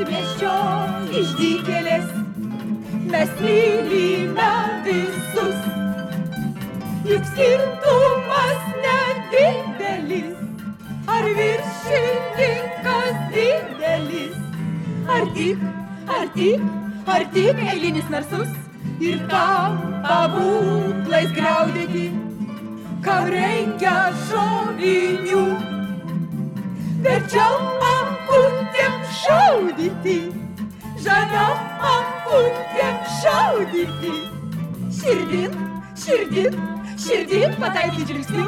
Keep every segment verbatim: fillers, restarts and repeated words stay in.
didmiesčio išdykėlės, mes mylime visus. Juk skirtumas nedidelis, ar viršininkas didelis, ar tik, ar tik, ar tik eilinis narsus, ir kam pabūklais griaudėti, kam reikia šovinių. Verčiau ankutėm šaudyti, žaniom ankutėm šaudyti. Širdin, širdin, širdin pataikyti žvilgsniu.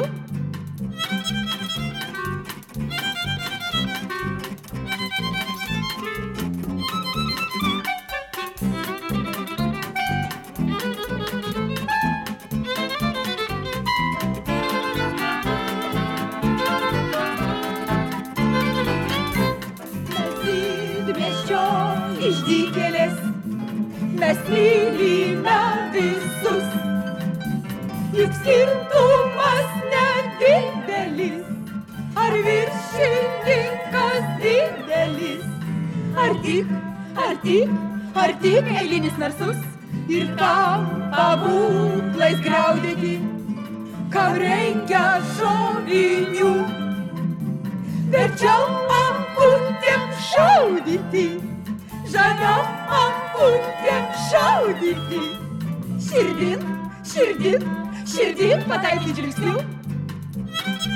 Didmiesčio išdykėlės, mes mylime visus. Juk skirtumas nedidelis, ar viršininkas didelis, ar tik, ar tik, ar tik eilinis narsus, ir kam pabūklais griaudėti, kam reikia šovinių. Verčiau ankutėm šaudyti, žaniom ankutėm šaudyti. Širdin, širdin, širdin pataikyti žvilgsniu.